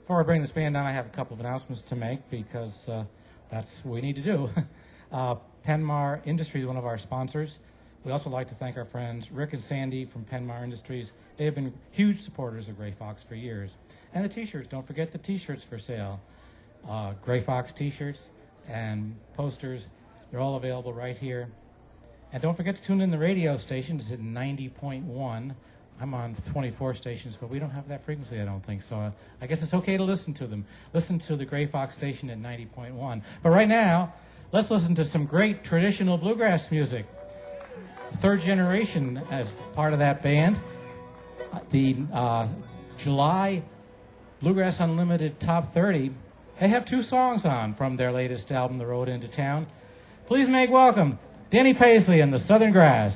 Before I bring this band down, I have a couple of announcements to make because that's what we need to do. Penmar Industries is one of our sponsors. We also like to thank our friends Rick and Sandy from Penmar Industries. They have been huge supporters of Gray Fox for years. And the T-shirts, don't forget the T-shirts for sale. Gray Fox T-shirts and posters, they're all available right here. And don't forget to tune in the radio station. It's at 90.1. I'm on 24 stations, but we don't have that frequency, I don't think. So I guess it's okay to listen to them. Listen to the Gray Fox station at 90.1. But right now, let's listen to some great traditional bluegrass music. Third generation as part of that band. The July Bluegrass Unlimited Top 30. They have 2 songs on from their latest album, The Road Into Town. Please make welcome Danny Paisley and the Southern Grass.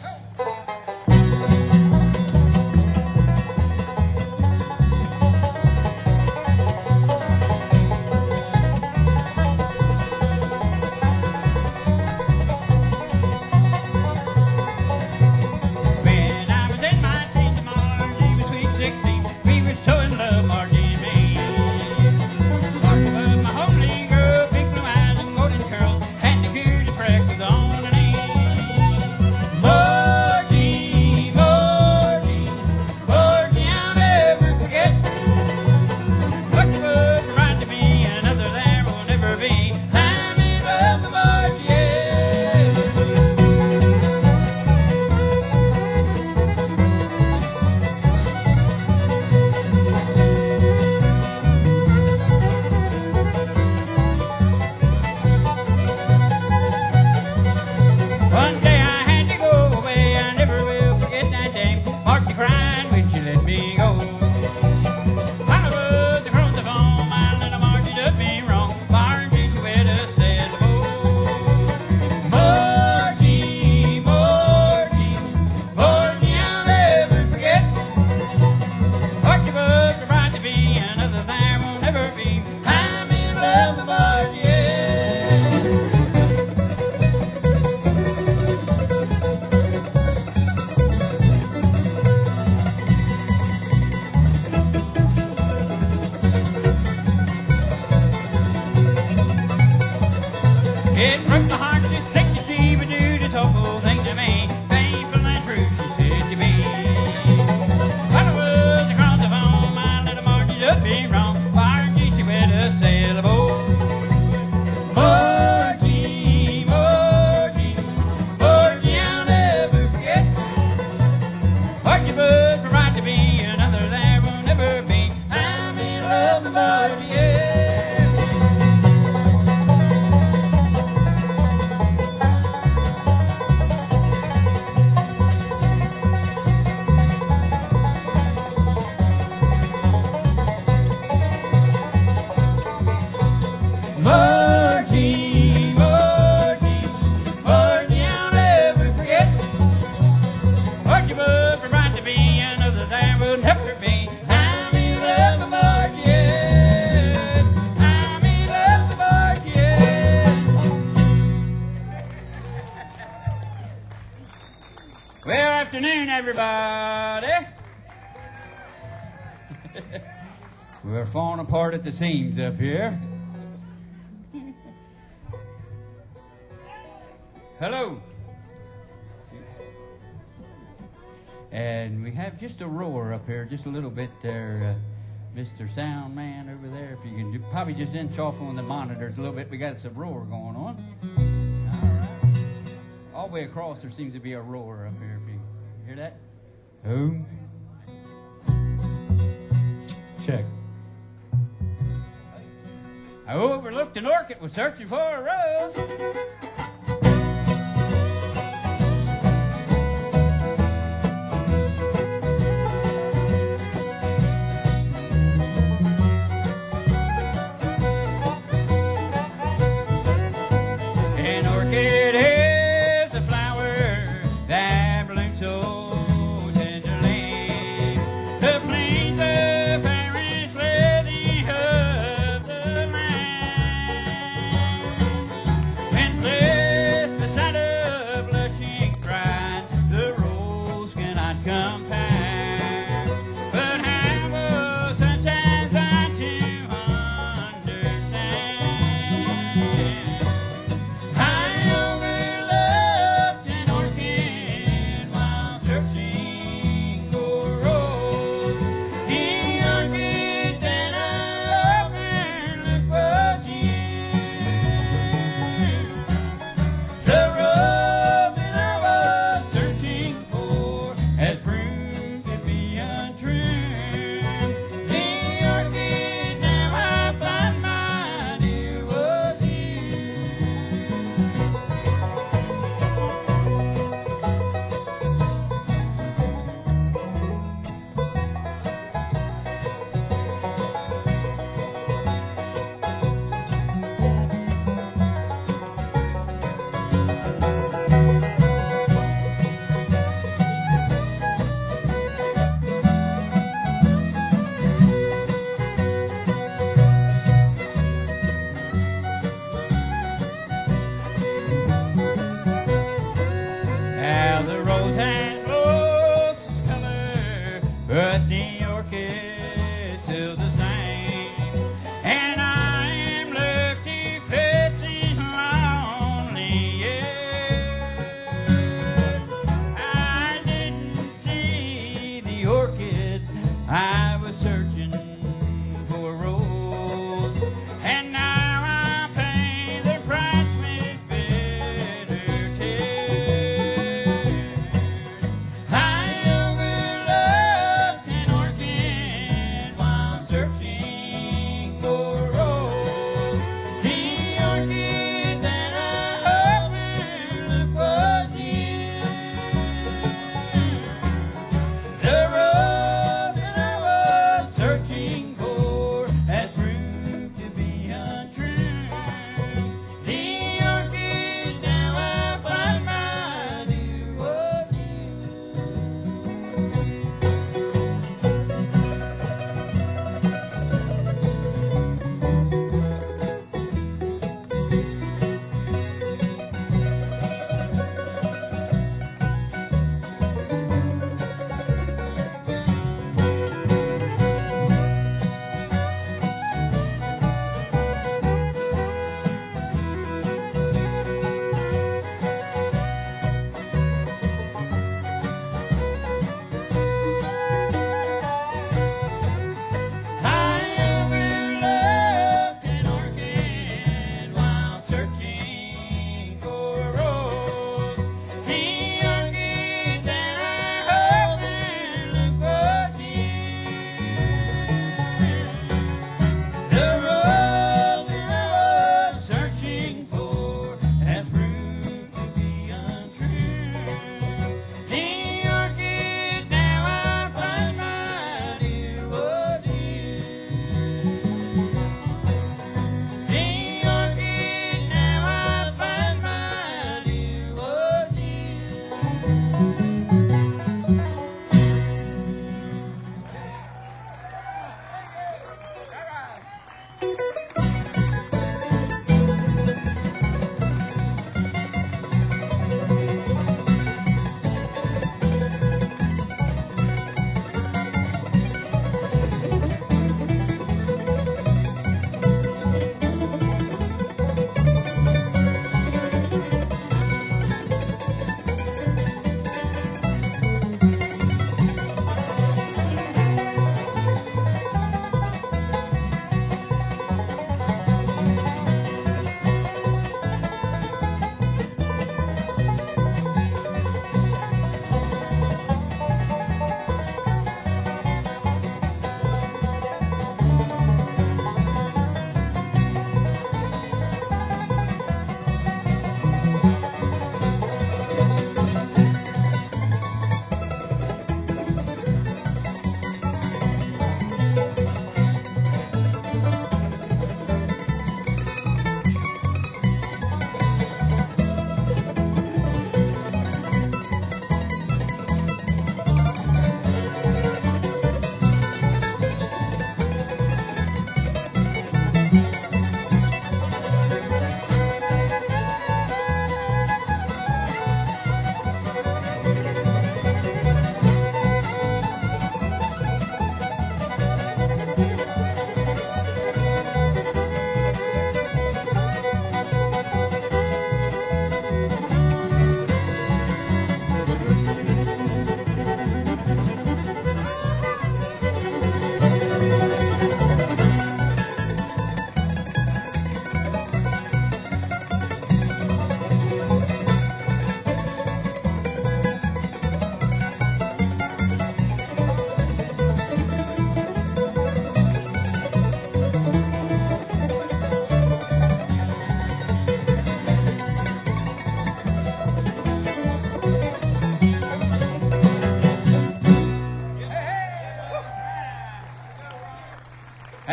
We're falling apart at the seams up here. Hello. And we have just a roar up here, just a little bit there, Mr. Sound Man over there. If you can probably just inch off on the monitors a little bit. We got some roar going on. All right. All the way across there seems to be a roar up here. If you hear that? Boom. Check. I overlooked an orchid, was searching for a rose. An orchid is a flower that blooms so tenderly to please the fairest lady of the land. When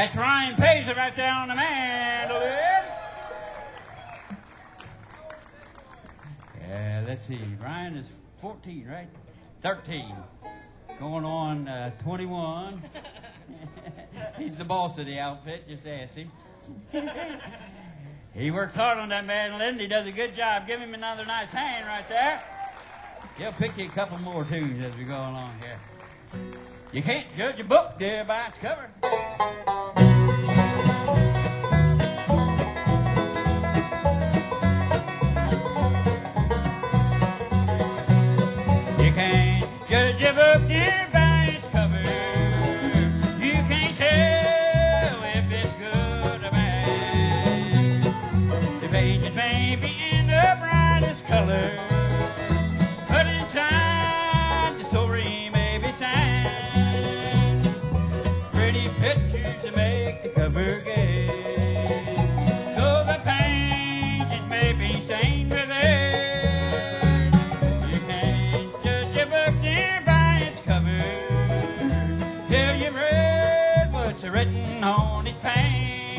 That's Ryan Paisley right there on the mandolin. Yeah, let's see. Ryan is 14, right? 13. Going on 21. He's the boss of the outfit, just ask him. He works hard on that mandolin. He does a good job. Give him another nice hand right there. He'll pick you a couple more tunes as we go along here. You can't judge a book, dear, by its cover. You can't judge a book, dear, by its cover. You can't tell if it's good or bad. The pages may be in the brightest color, but inside the story may be sad. Pretty pictures to make the cover gay, though the pages may be stained with age. You can't judge a book, dear, by its cover till you've read what's written on its page.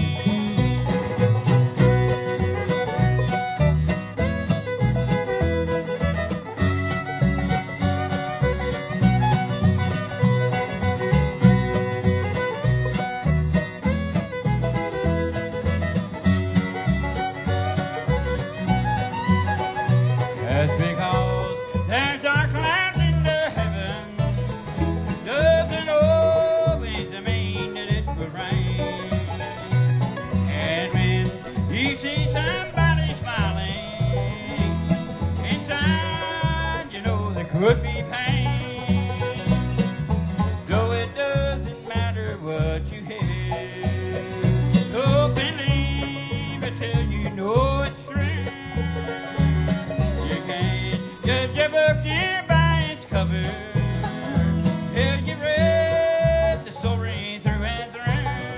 Just because there's dark clouds in the heaven doesn't always mean that it will rain. And when you see somebody smiling, inside you know there could be pain. Though it doesn't matter what you hear, so believe it till you know it's true. Judge a book, dear, by its cover till you've read the story through and through.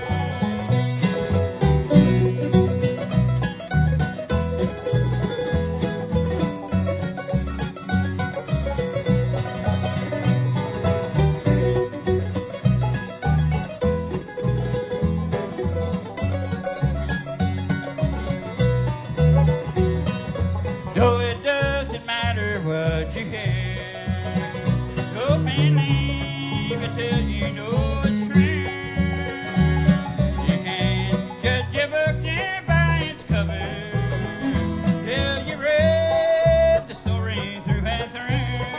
Though it doesn't matter what you hear, so believe it till you know it's true. You can't judge a book, dear, by its cover till you read the story through and through.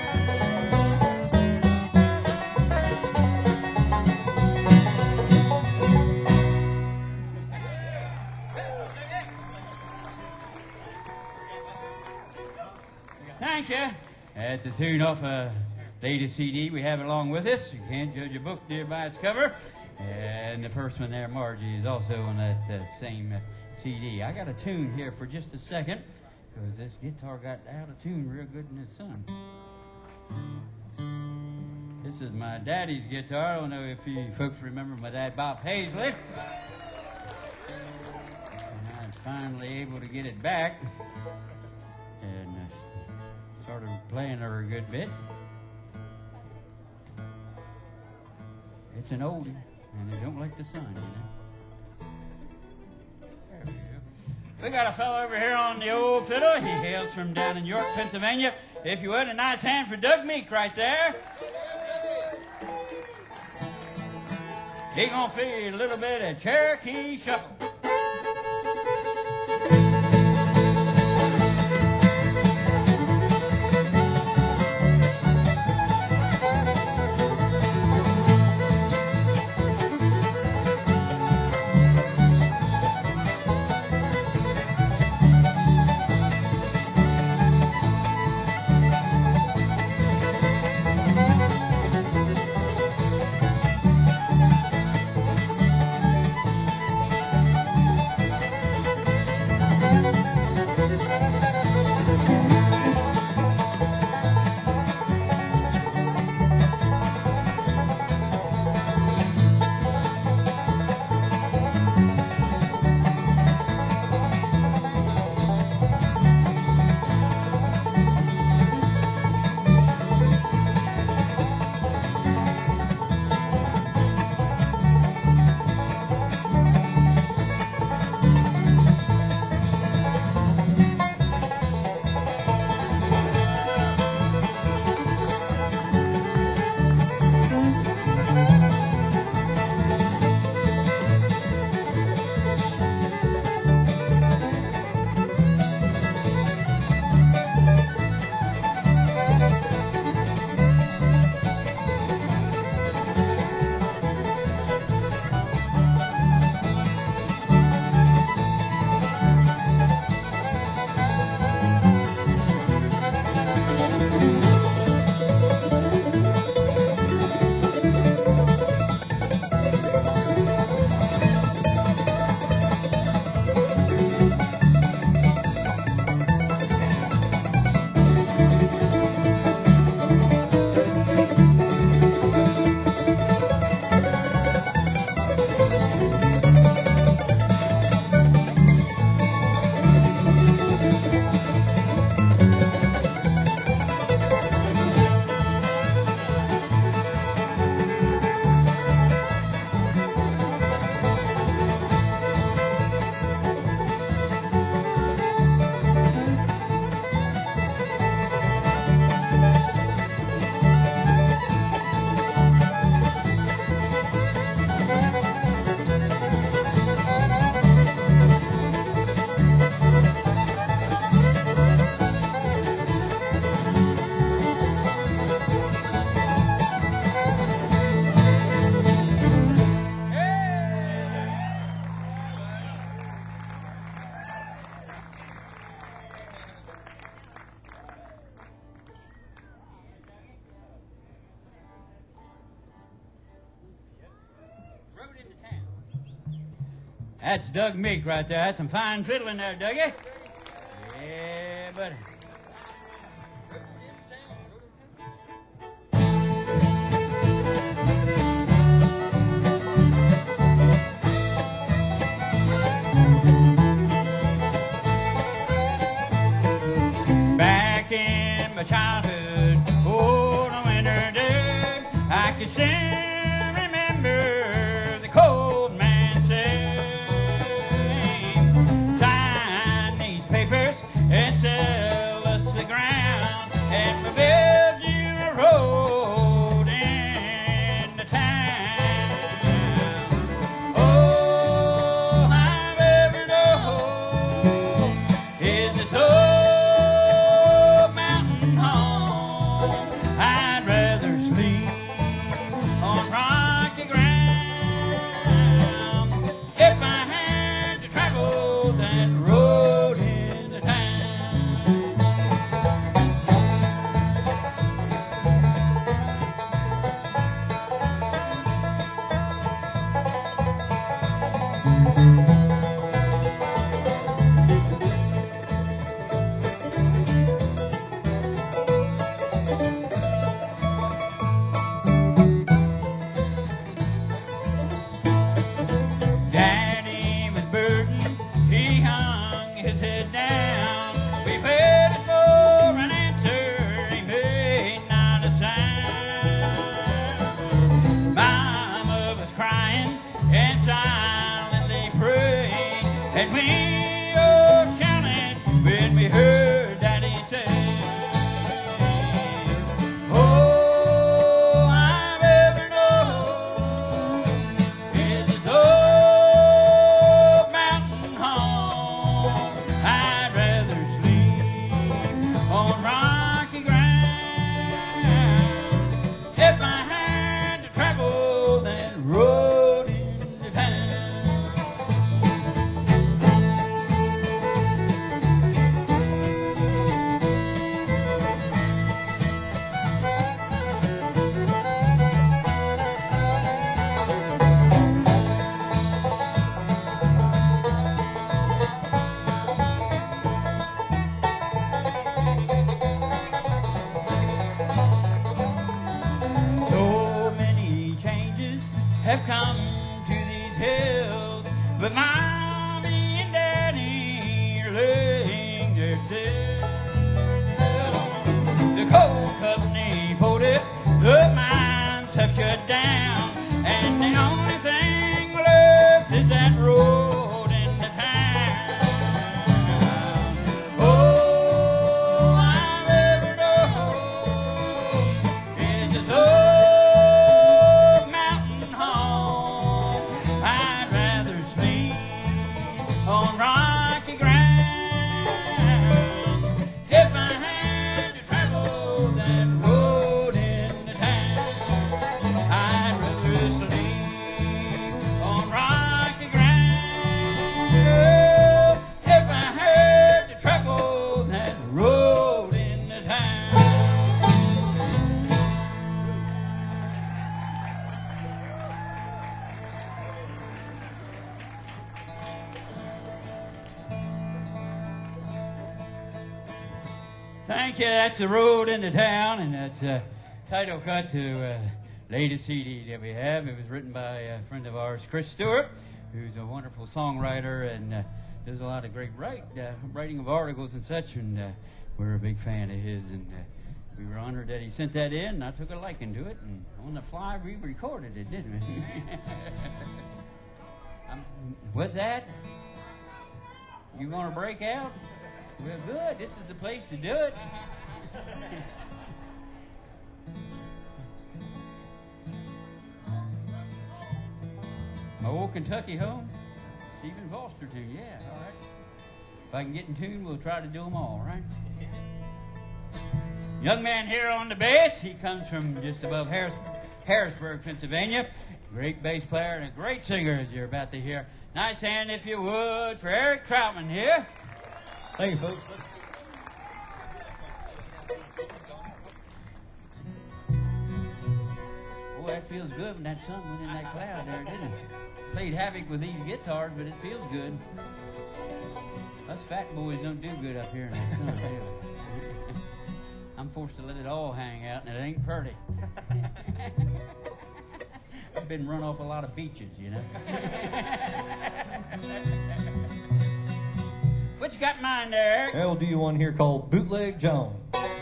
Thank you. That's a tune off a latest CD we have along with us. You can't judge a book, dear, by its cover. And the first one there, Margie, is also on that same CD. I got a tune here for just a second, because this guitar got out of tune real good in the sun. This is my daddy's guitar. I don't know if you folks remember my dad, Bob Paisley. And I was finally able to get it back. And started playing her a good bit. It's an oldie, and they don't like the sun, you know. There we go. We got a fellow over here on the old fiddle. He hails from down in York, Pennsylvania. If you would, a nice hand for Doug Meek right there. He gonna feel a little bit of Cherokee Shuffle. That's Doug Meek right there. That's some fine fiddling there, Dougie. Yeah, buddy. Back in my childhood, on a winter day, I can still remember the cold man saying, sign these papers and sell us the ground, and we'll build you a road into town. Oh, I've ever known is this old mountain home. I'd rather sleep on rocky ground if I had to travel that road into town. Daddy was burdened, he hung his head down. We waited for an answer, he made not a sound. Mama was crying and silently prayed, and we all shouted when we heard Daddy say, oh, I've ever known is this old mountain home. I'd rather sleep on rocky ground if I had to travel that road into town. So many changes have come to these hills, but Mommy and Daddy are laying their still. The coal company folded, the mines have shut down, and the only thing left is that road into town. Oh, I've ever known is this old mountain home. I'd rather sleep on rocky ground if I had to travel that road into town. I'd rather sleep on rocky ground if I had to travel that road into town. Thank you. That's the road into town, and that's a title cut to latest CD that we have. It was written by a friend of ours, Chris Stewart, who's a wonderful songwriter and does a lot of great writing of articles and such. And we're a big fan of his, and we were honored that he sent that in. And I took a liking to it, and on the fly we recorded it, didn't we? What's that? You want to break out? Well, good. This is the place to do it. My old Kentucky home, Stephen Foster tune. Yeah, all right. If I can get in tune, we'll try to do them all, right? Young man here on the bass, he comes from just above Harrisburg, Pennsylvania. Great bass player and a great singer, as you're about to hear. Nice hand, if you would, for Eric Troutman here. Thank you, folks. Boy, that feels good when that sun went in that cloud there, didn't it? played havoc with these guitars, but it feels good. Us fat boys don't do good up here in the sun, do we? I'm forced to let it all hang out, and it ain't pretty. I've been run off a lot of beaches, you know. What you got in mind there, Eric? I'll do you one here called Bootleg John.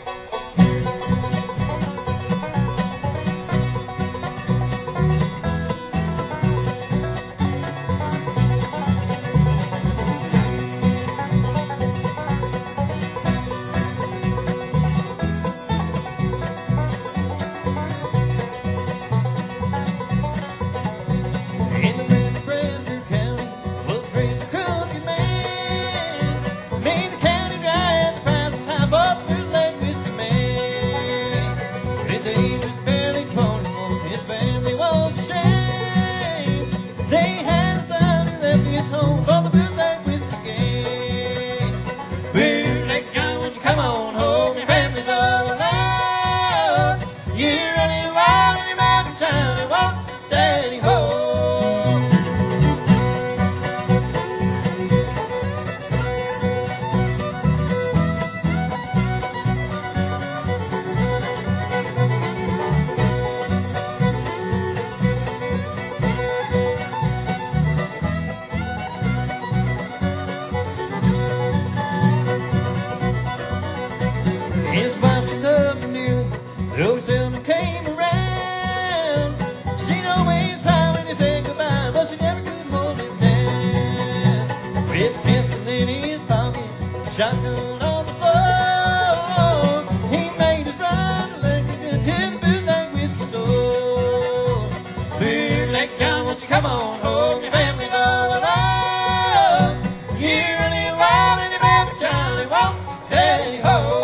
Shotgun on the floor. He made us run to Lexington to the bootleg whiskey store. Bootleg John, won't you come on home? Your family's all alone. You're running wild and your baby Johnny wants his daddy home.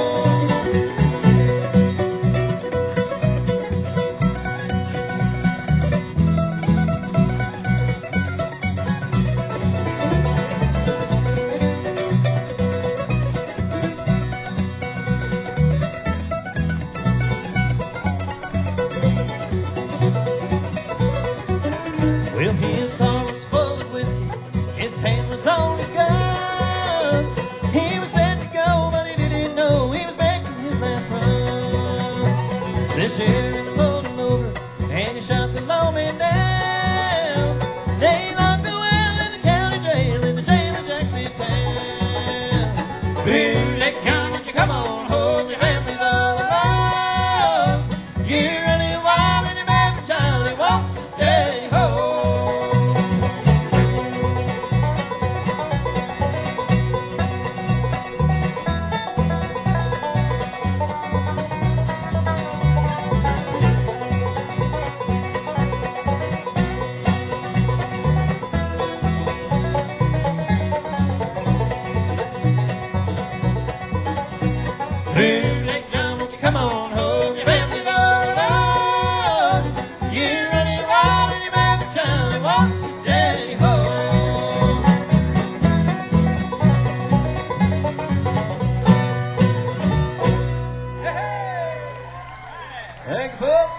Well, his car was full of whiskey, his hand was on his gun. He was set to go, but he didn't know he was making his last run. The sheriff pulled him over, and he shot the lawman down. They locked Bill Well in the county jail, in the jail of Jackson Town. Bootleg John, won't you come on home? Your family's all alone. You're running wild, and your baby Johnny wants his daddy home. Bootleg John, won't you come on home? Your family's all alone. You're running wild and your baby Johnny wants his daddy home. Thank you, folks.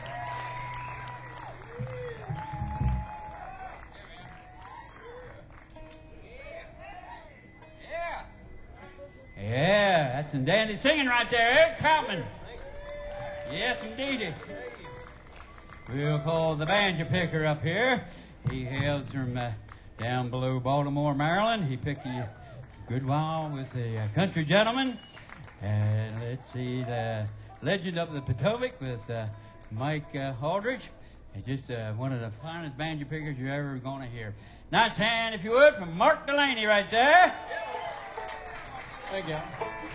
Yeah, that's some dandy singing right there, Eric Troutman. Yes, indeedy. We'll call the banjo picker up here. He hails from down below Baltimore, Maryland. He picked a good while with the country gentleman. And let's see, the legend of the Potomac with Mike Aldrich. He's just one of the finest banjo pickers you're ever going to hear. Nice hand, if you would, from Mark Delaney right there. Thank you.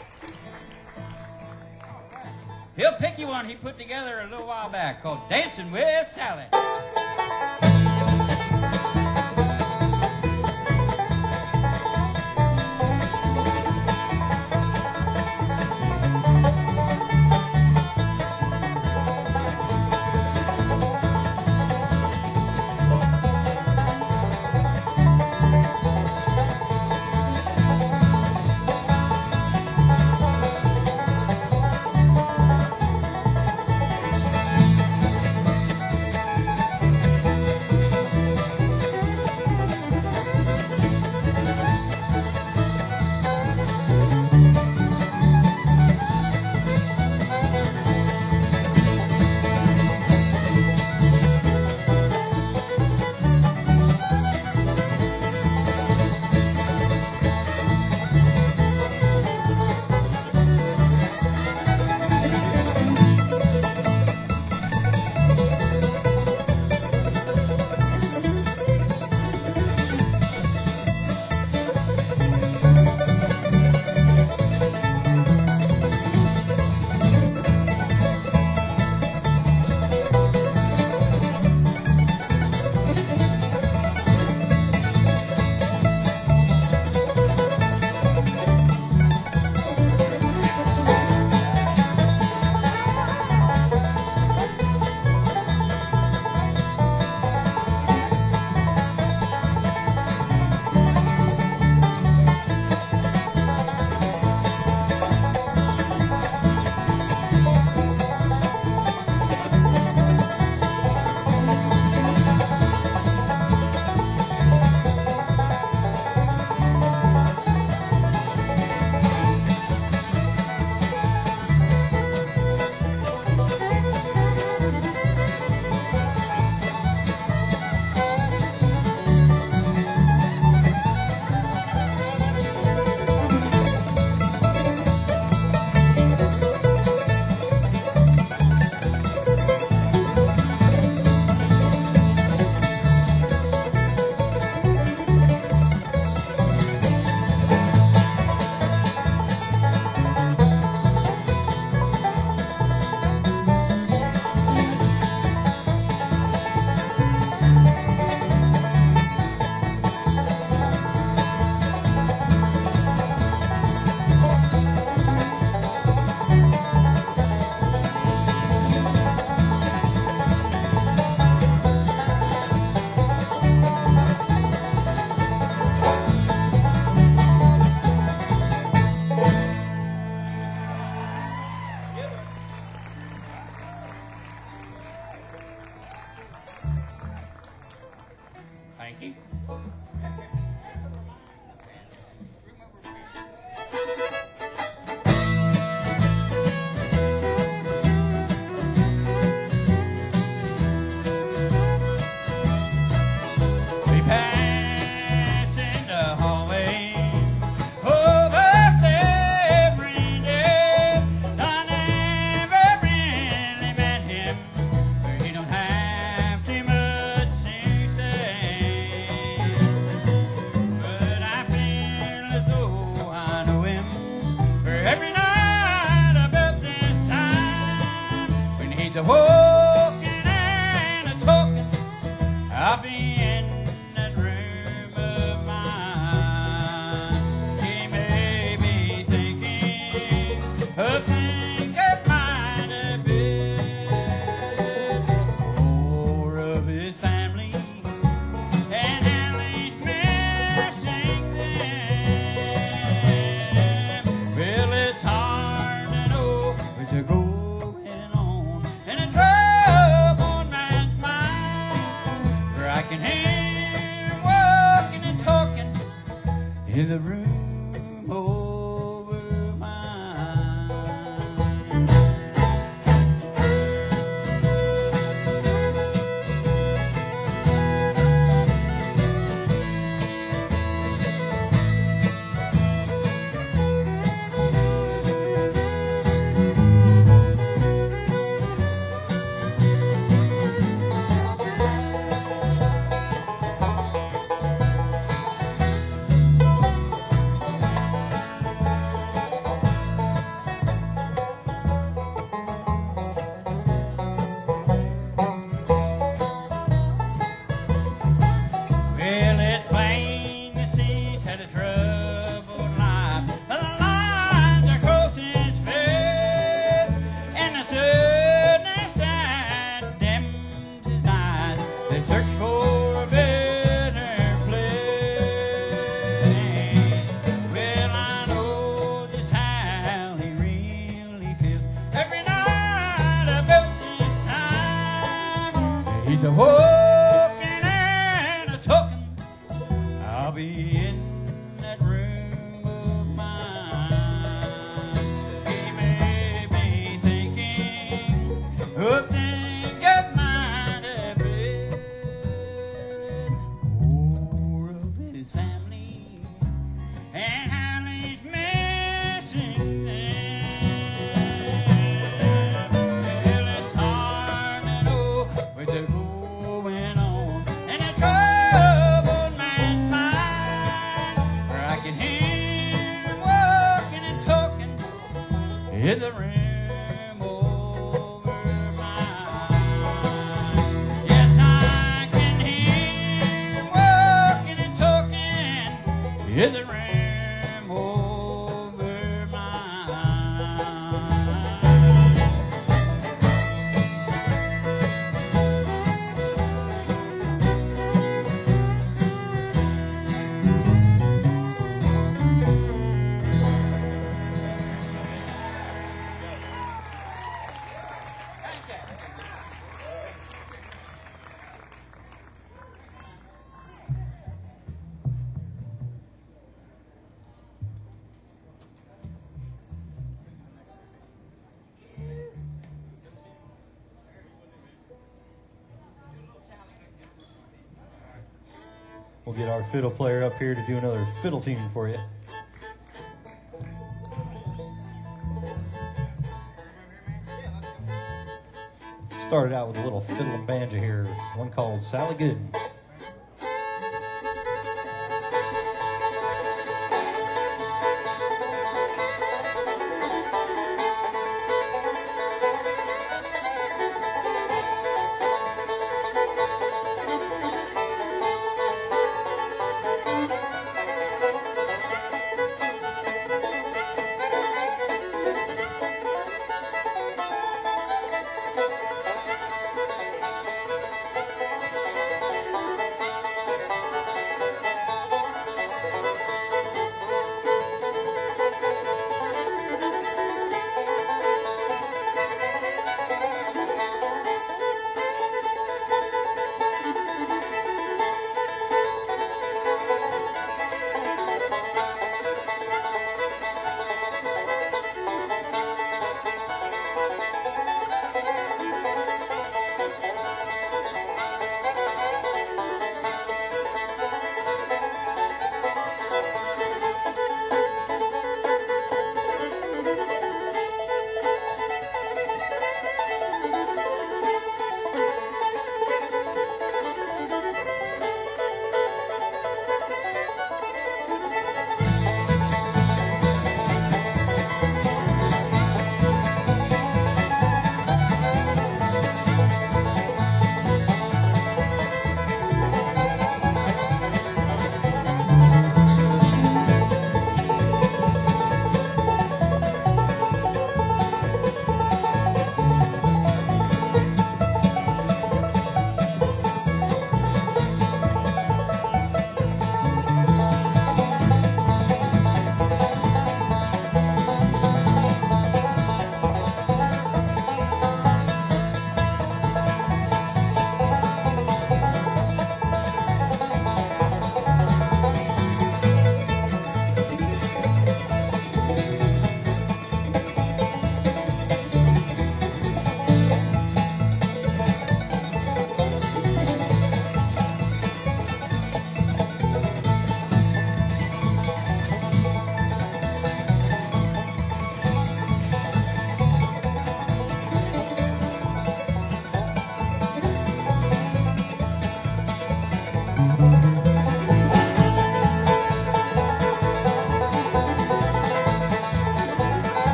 He'll pick you one he put together a little while back called Dancing with Sally. We pass in the hallway of us every day. I never really met him, but he don't have too much to say. But I feel as though I know him, for every night about this time, when he's a walking and a talking, I'll be in that room of mine. He may be thinking of things that might have been, or of his family and how he's missing them. Well, it's hard to know what's going on in a troubled man's mind, for I can hear him walking and talking in the room over mine. Well, it's plain to see he's had a troubled life. The lines across his face, and the sadness that dims his eyes. They search for a better place. Well, I know just how he really feels every night about this time. He's a walking and a talking. I'll be in that room of mine. He may be thinking of things that might have been, or of his family and how he's missing them. Well, it's hard to know what's going on in a troubled man's mind, for I can hear him walking and talking in the room over mine. Yes, I can hear him walking and talking in the room over mine. We'll get our fiddle player up here to do another fiddle tune for you. Started out with a little fiddle and banjo here, one called Sally Good.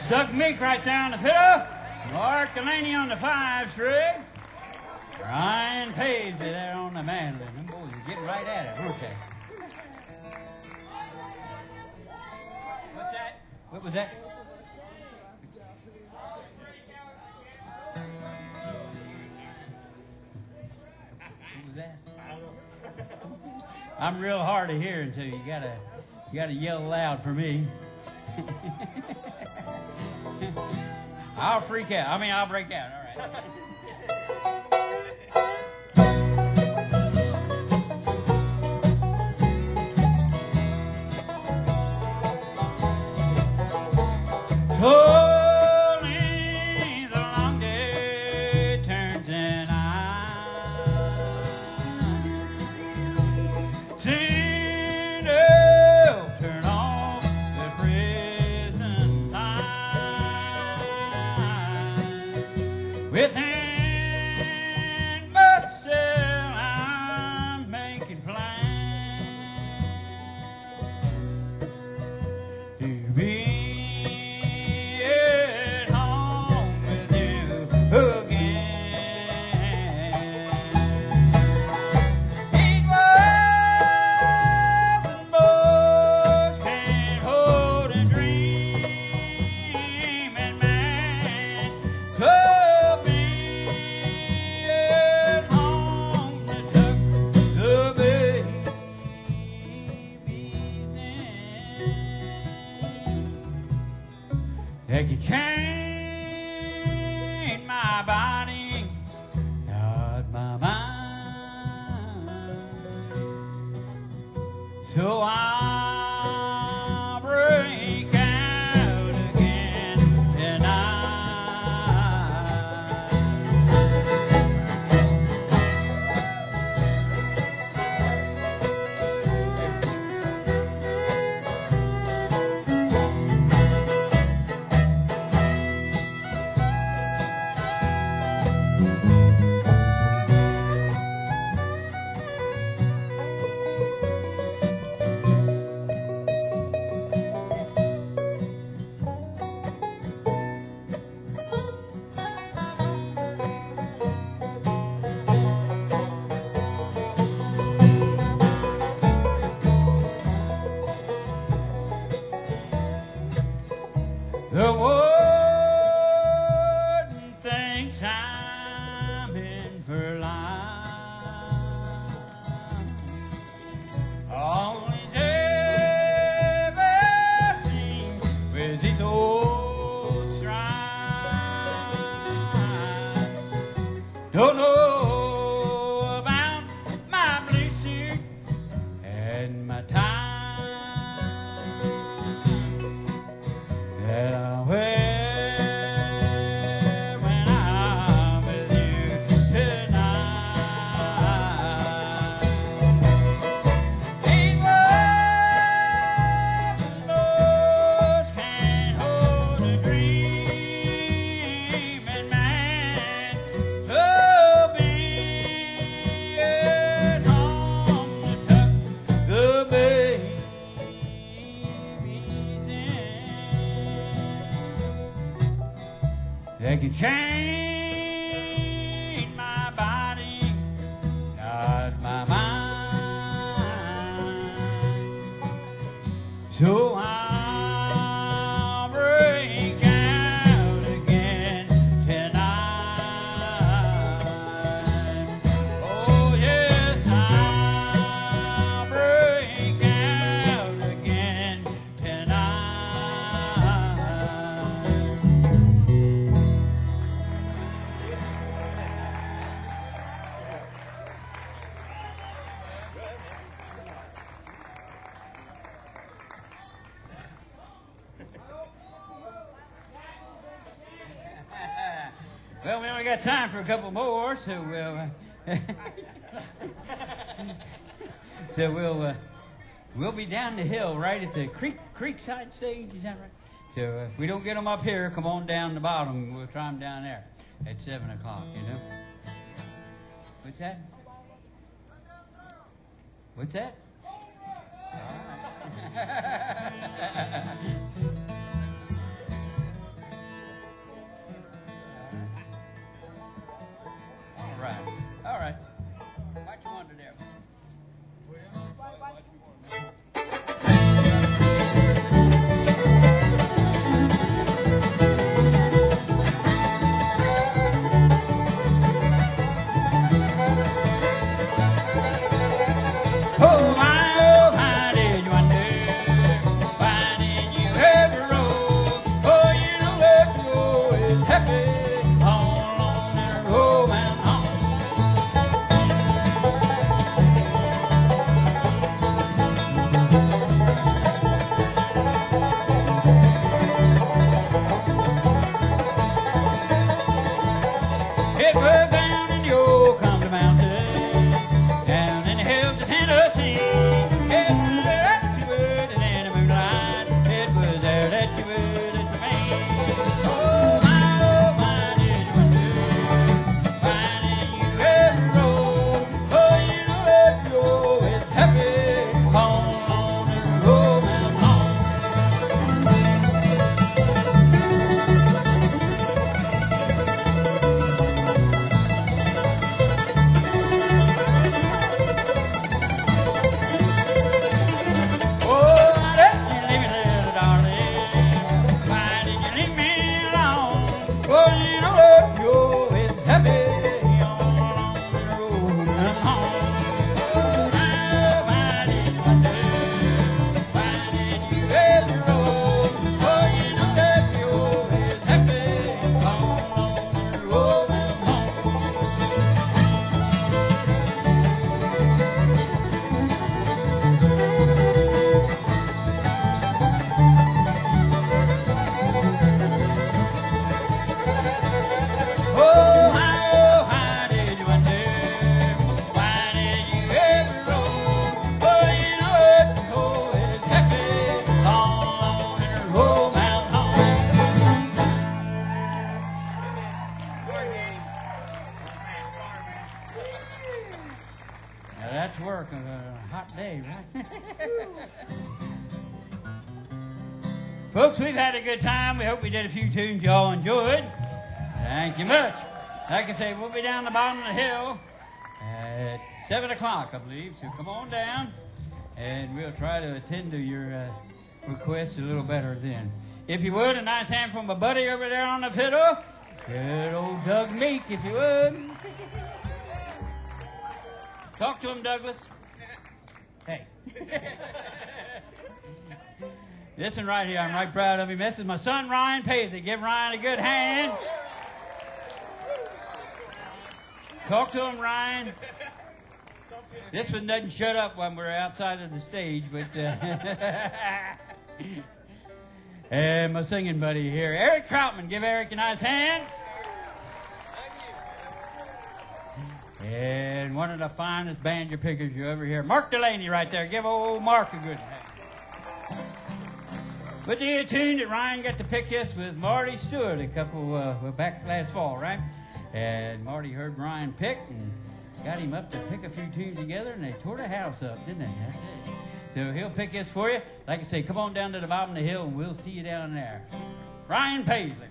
Doug Meek right there on the fiddle. Mark Delaney on the 5 string. Ryan Paisley there on the mandolin. Them boys are getting right at it, weren't they? What's that? What was that? What was that? I'm real hard of hearing, so you gotta yell loud for me. I'll freak out. I'll break out. All right. Slowly the long day turns and sing to turn off the prison lights within myself. I'm making plans to be that can change my body, not my mind. So I'll break out again tonight. The warden thinks I'm in for life. Always ever seen with his old stripes. Don't know about my blue suit and my tie that I wear when I'm with you tonight. These words can't hold a dreaming man to be at home to tuck the babies in. That can change my body, not my mind. So I'll break out again tonight. Oh yes, I'll break out again tonight. Well, we only got time for a couple more, so we'll be down the hill right at the Creekside stage. Is that right? So if we don't get them up here, come on down the bottom. We'll try them down there at 7 o'clock. You know. What's that? What's that? All right. happy all alone in her old mountain home. It was down in the old Compton Mountains, down in the hills of Tennessee. It was there that you were in the moonlight. It was there that you were at the main. Oh my, did you wonder? Finding you every road. Oh, you know that you're always happy all alone in the old mountain home. Oh, why did you leave me, little darling? Why did you leave me alone? Oh, you know that you're always happy all alone in the road and home. Oh, why did you wonder? Why did you ever roll? Oh, you know that you're always happy all alone in the road and home. Oh, why did you wonder? Why did you ever roll? Oh, you know it, oh, it's happy all alone in a roll mountain home. Now that's work on a hot day, right? Folks, we've had a good time. We hope we did a few tunes y'all enjoyed. Thank you much. Like I say, we'll be down the bottom of the hill at 7 o'clock, I believe. So come on down, and we'll try to attend to your requests a little better then. If you would, a nice hand from my buddy over there on the fiddle. Good old Doug Meek, if you would. Talk to him, Douglas. Hey. This one right here, I'm right proud of him. This is my son, Ryan Paisley. Give Ryan a good hand. Talk to him, Ryan. This one doesn't shut up when we're outside of the stage, but... and my singing buddy here, Eric Troutman. Give Eric a nice hand. And one of the finest banjo pickers you ever hear, Mark Delaney right there. Give old Mark a good hand. But the tune that Ryan got to pick us with Marty Stewart a couple, back last fall, right? And Marty heard Ryan pick and got him up to pick a few tunes together, and they tore the house up, didn't they? That's it. So he'll pick this for you. Like I say, come on down to the bottom of the hill, and we'll see you down there. Ryan Paisley.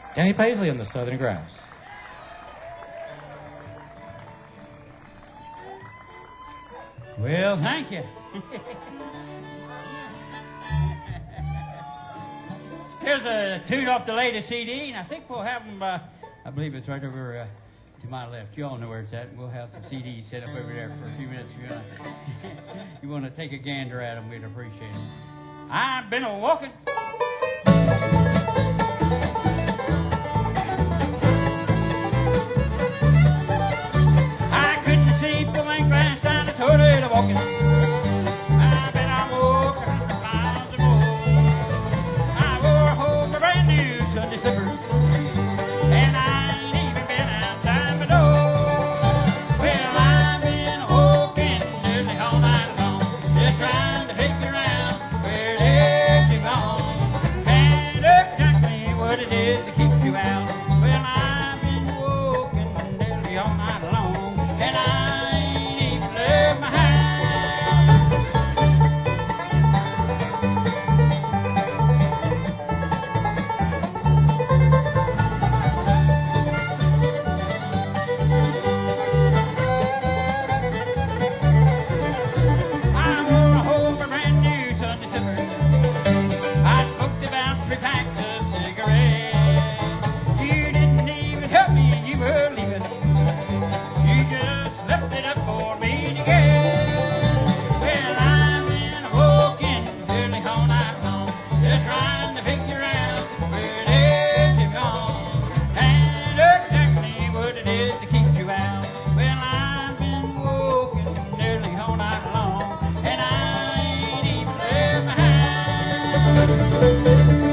Danny Paisley on the Southern Grass. Well, thank you. Here's a tune off the latest CD, and I think we'll have them, I believe it's right over to my left. You all know where it's at. We'll have some CDs set up over there for a few minutes if you want to take a gander at them. We'd appreciate it. I've been a-walking. I couldn't see the length last time I started a-walking. I've been a-walking miles and more. I wore home a brand new Sunday slipper, and I ain't even been outside my door. Well, I've been walking nearly all night long, just trying to figure out where it is you're gone, and exactly what it is that keeps you out. Well, I've been walking nearly all night long, and I ain't even left my house. I wore home a brand new Sunday slipper. I smoked about 3 packs of cigarettes. You didn't even help me and you were leaving. You just left it up for me to get. Well, I've been walking nearly all night long, just trying to figure out where it is you're gone, and exactly what it is that keeps you out. Well, I've been walking nearly all night long, and I ain't even left my house.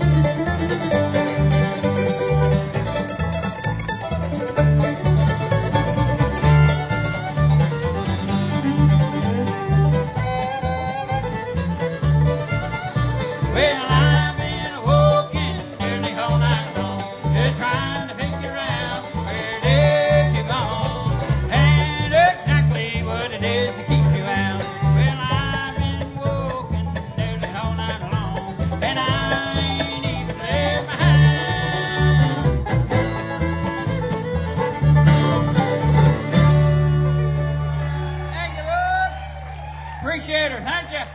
Well, I've been walking nearly all night long, just trying to figure out where it is you're gone, and exactly what it is that keeps you out. Well, I've been walking nearly all night long, and I ain't even left my house. Thank you, folks. Appreciate her. Thank you.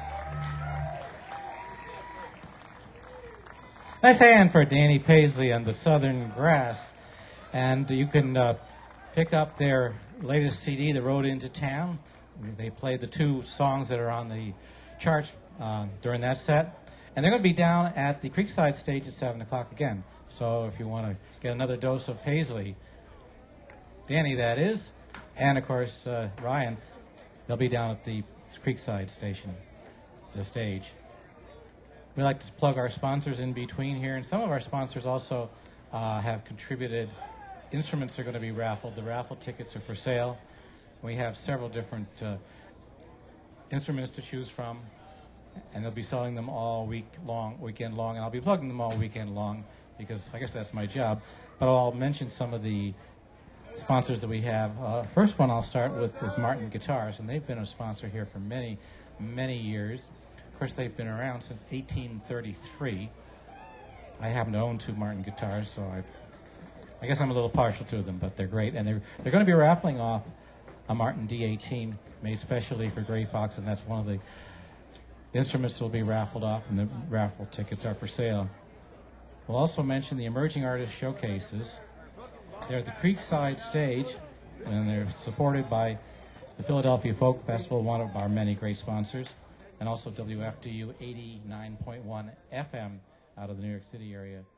Nice hand for Danny Paisley on the Southern Grass. And you can pick up their latest CD, The Road Into Town. They played the 2 songs that are on the charts during that set. And they're going to be down at the Creekside stage at 7 o'clock again. So if you want to get another dose of Paisley, Danny that is, and of course Ryan, they'll be down at the Creekside station, the stage. We like to plug our sponsors in between here, and some of our sponsors also have contributed. Instruments are going to be raffled. The raffle tickets are for sale. We have several different instruments to choose from, and they'll be selling them all weekend long, and I'll be plugging them all weekend long because I guess that's my job. But I'll mention some of the sponsors that we have. First one I'll start with is Martin Guitars, and they've been a sponsor here for many, many years. Of course, they've been around since 1833. I happen to own 2 Martin guitars, so I guess I'm a little partial to them, but they're great. And they're going to be raffling off a Martin D18 made specially for Gray Fox, and that's one of the instruments that will be raffled off, and the raffle tickets are for sale. We'll also mention the Emerging Artist Showcases. They're at the Creekside stage, and they're supported by the Philadelphia Folk Festival, one of our many great sponsors, and also WFDU 89.1 FM out of the New York City area.